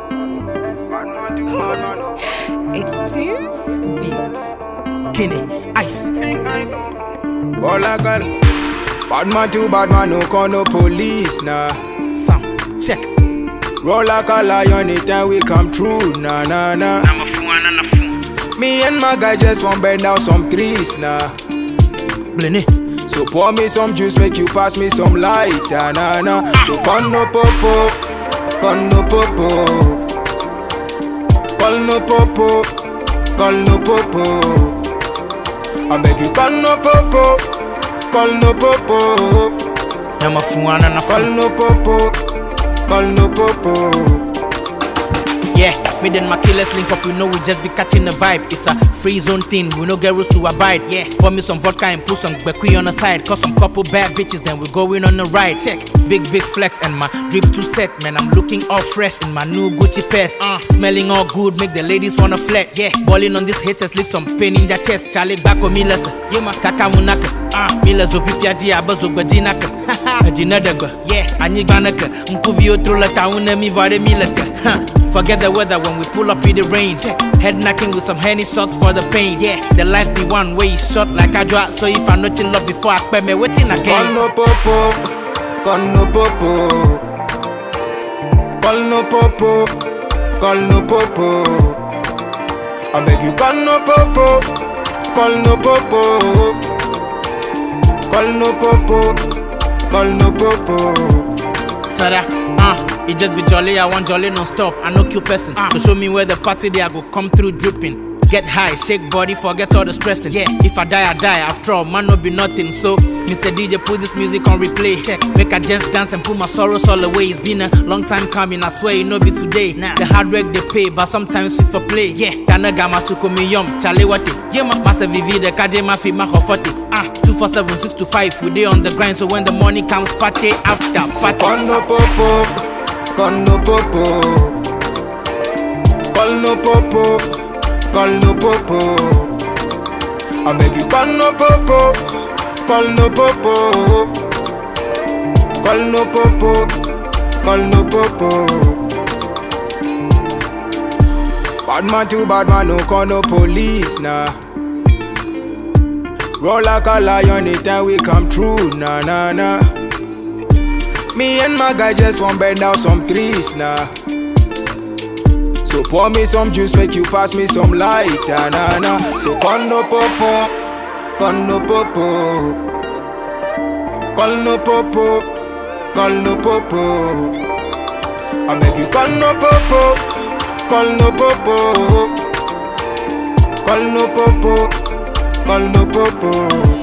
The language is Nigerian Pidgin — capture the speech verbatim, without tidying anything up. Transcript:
It's Tim's Beats. Kenny, Ice. All I got. Bad man too bad man, no call no police, nah. Sam, check. Roll like a lion anytime we come through, nah, nah, nah. I'm a fool and I'm a fool. Me and my guy just want bend down some trees, nah. Blenny. So pour me some juice, make you pass me some light, nah, nah, nah. So con no popo, con no popo, con no popo, con no popo. I beg you con no popo, con no popo. I'm a fool and I'm a Call fool. no popo, call no popo. Yeah, me then my killers link up, we know we just be catching the vibe. It's a free zone thing, we no get rules to abide. Yeah, pour me some vodka and put some bequi on the side. Cause some couple bad bitches, then we going on the ride. Check, big big flex and my drip too set. Man, I'm looking all fresh in my new Gucci pants. Uh, smelling all good, make the ladies wanna flex. Yeah, balling on these haters, leave some pain in their chest. Charlie back on me less. Yeah, my kaka munaka. Ah, mila zo pipiaji abazo gbajinaka. Haha, jinadaga. Yeah, anyiganaka. Mkuvio trola tauna mi vare milaka. Huh. Forget the weather when we pull up in the rain. Head knocking with some Henny shots for the pain. Yeah, the life be one way short like I draw. So if I not chill up before I pay me waiting Call again. no popo, call no popo. Call no popo, call no popo. I beg you call no popo, call no popo. Call no popo, call no popo. Sada, uh, it just be jolly, I want jolly non-stop. I no kill person, uh. So show me where the party there I go come through dripping. Get high, shake body, forget all the stressing. Yeah, if I die, I die. After all, man no be nothing. So, Mister D J, put this music on replay. Check, make I just dance and put my sorrows all away. It's been a long time coming, I swear it no be today. Nah. The hard work they pay, but sometimes we for play. Yeah, Kana Gama Suko mi yum, Chale Wate. Yeah, ma Masa Vivi, the Kaje Mafi Mahofote. Ah, two four seven six two five, we day on the grind. So when the money comes, party after party. Call no popo, call no popo. Call no popo. Call no popo. I beg you call no popo, call no popo. Call no popo, call no popo. Bad man too bad man, no call no police, nah. Roll like a lion anytime we come through, nah, nah, nah. Me and my guy just want bend down some trees, nah. So pour me some juice, make you pass me some light, ah, nah, nah. So con no popo, con no popo. Con no popo, con no popo. I beg you con no popo, con no popo. Con no popo, con no popo.